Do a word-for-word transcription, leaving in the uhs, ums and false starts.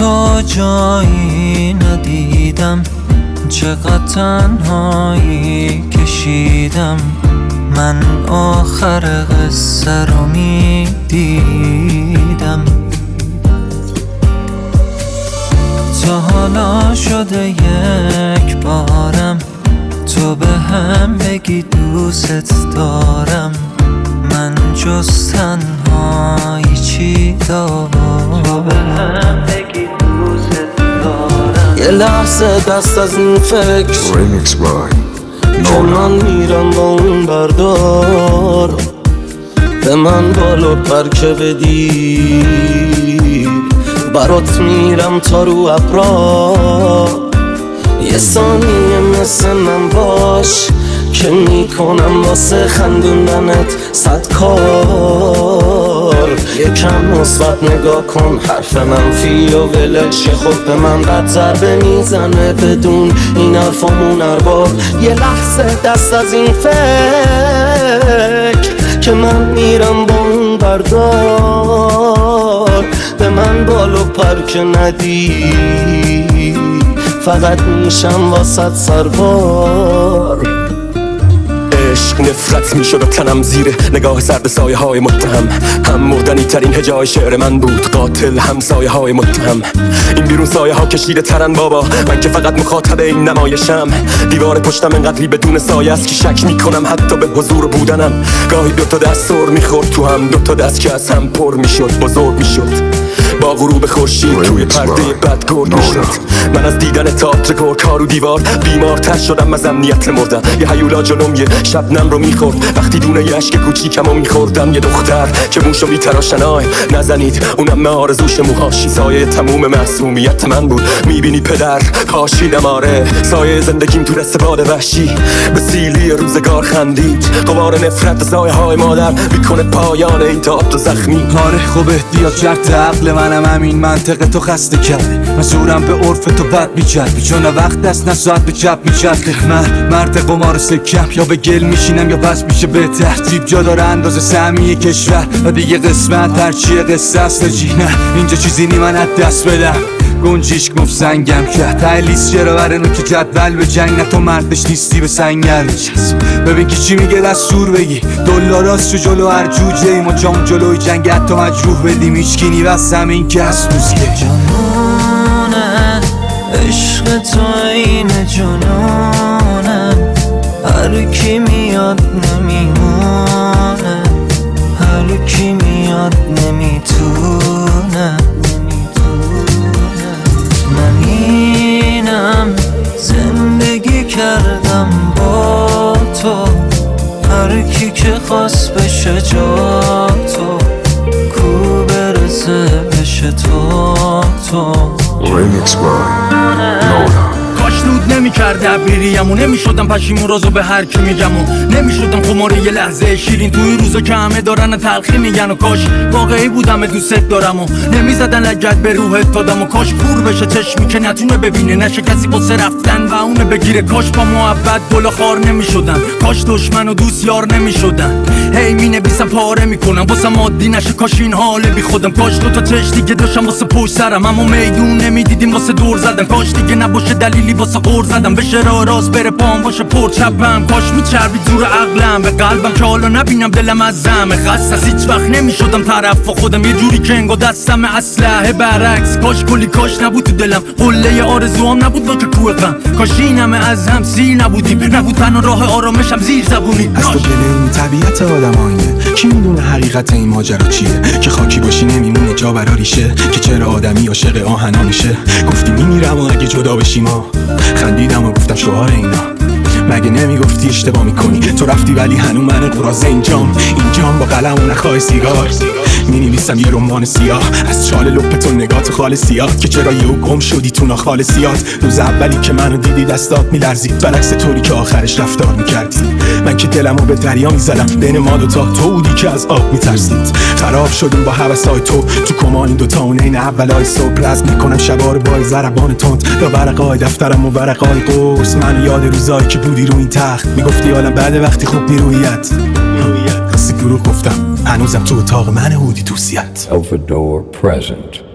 تو جایی ندیدم، چقدر تنهایی کشیدم. من آخر قصه رو میدیدم. تا حالا شده یک بارم تو به هم بگی دوست دارم. من جز تنهایی چی دارم؟ تو به هم بگی دوست دارم. یه لحظه دست از این فکر که من میرم با اون بردار. به من بالا پر که بدی، برات میرم تا رو ابرا. یه ثانیه مثل من باش که میکنم واسه خندوندنت صد کار. یکم مثبت نگاه کن، حرف منفی و ولش که خود به من بد ضربه میزنه بدون این حرفامون ارباب. یه لحظه دست از این فکر که من میرم با اون بردار. به من بالو پر که ندی، فقط میشم واسط سربار. عشق نفرت میشد و تنم زیر نگاه سرد سایه های متهم. هم مردنی ترین هجای شعر من بود، قاتل هم سایه های متهم. این بیرون سایه ها کشیده ترن بابا، من که فقط مخاطب این نمایشم. دیوار پشتم انقدری بدون سایه است که شک میکنم حتی به حضور بودنم. گاهی دوتا دست سر میخورد تو هم، دوتا دست که از هم پر میشد بزرگ میشد. با غروب خورشید توی پرده بد گرد میشد. من از دیدن تئاتر گرگ‌ها رو دیوار بیمارتر شدم از امنیت مردم. یه هیولا جلوم یه شبنم رو میخورد، وقتی دونه یه اشک کوچیکم رو میخوردم. یه دختر که موشو میتراشن آی نزنید، اونم آرزوش موهاشی. سایه تموم معصومیت من بود، میبینی پدر پاشیدم آره. سایه زندگیم تو دست باد وحشی به سیلی روزگار خندید. غبار نفرت سایه های مادر میکنه پایان این تئاتر زخمی. آره خوبه دیاد جرد عقل منم همین منطق تو خسته کرده. من زورم به عرف تو بد میچربی، چون وقت دست نه ساعت به چپ میچرخه. من مرد قمار سکم، یا به گل میشینم یا بس میشه به ترتیب. جا داره اندازه سهمی کشور و دیگه قسمت هرچیه قصه است جی. نه اینجا چیزی نی من از دست بدم. گنجیش گفت سنگم کرد تایلیس چرا برنو که جدول به جنگ. نه تو مردش نیستی به سنگر نشست. ببین که چی میگه دستور بگی، دلاراست شو جلو هر جوجه ای. ما جام جلوی جنگ حتی مجروح بدیم، هیچکی بس همین که هست موزیه. جنونه عشق تو این جنونه، هر کی میاد نمیمونه، هر کی میاد نمیتونه. من اینم زندگی کردم با تو، هر کی که خواست بشه جا تو، کو برسه بشه تو تو. کاش نود نمی کرده عبیریم و نمی شدم پشیمون رازو به هر کی میگم و نمی شدم خماره یه لحظه شیرین توی روزا که همه دارن تلخی میگن. و کاش واقعی بودم دوست دارم و نمی زدن لگت به روحت دادم. و کاش کور بشه چشمی که نتونه ببینه، نشه کسی واسه رفتن و اونه بگیره. کاش با محبت گل خار نمی شدن، کاش دشمن و دوست یار نمی شدن. هی می نویسم پاره میکنم واسه مادی نشه، کاش این حال بی خودم. کاش دو تا چش دیگه داشتم واسه پشت سرم، اما میدون نمیدیدیم واسه دور زدن. کاش دیگه نباشه دلیلی واسه غور زدم، بشه راه راست بره پام باشه پر چپم. کاش میچربی زور عقلم به قلبم که حالا نبینم دلم از زمه خسته است. هیچ وقت نمیشدم طرف خودم، یه جوری که انگار دستم اسلحه برعکس. کاش کلی کاش نبود تو دلم، قله آرزوام نبود با که کوه غم. کاش این همه از هم سیر نبودیم، نبود تنها راه آرامشم زیر زبونی. از تو دل این طبیعت آدمانیه، کی میدونه حقیقت این ماجرا چیه؟ که خاکی باشی نمیمونه جا برا ریشه، که چرا آدمی عاشق آهنا میشه. گفتی میمیرم و اگه جدا بشیم ما، خندیدم و گفتم شعار اینا. مگه نمیگفتی اشتباه میکنی؟ تو رفتی ولی هنو من قرازه اینجام. اینجام با قلم و نخواه سیگار مینویسم یه رمان سیاه از چال لپت و نگات خالصیات. که چرا یهو گم شدی تو ناخالصیات؟ روز اولی که منو دیدی دستات میلرزید، برعکس طوری که آخرش رفتار میکردی. من که دلمو به دریا میزدم، بین ما دوتا تو بودی که از آب میترسید. خراب شدیم با هوسای تو تو کمان این دوتا اون این اولای صبح. رزم میکنم شبار بای زربان تند یا ورقای دفترم و ورقای قرص. من یاد روزایی که بودی رو این تخت میگفتی حالا بعد وقتی خوب میرویت خستی دروغ گفتم، هنوزم تو اتاق من هودی توسیت. Elfador present.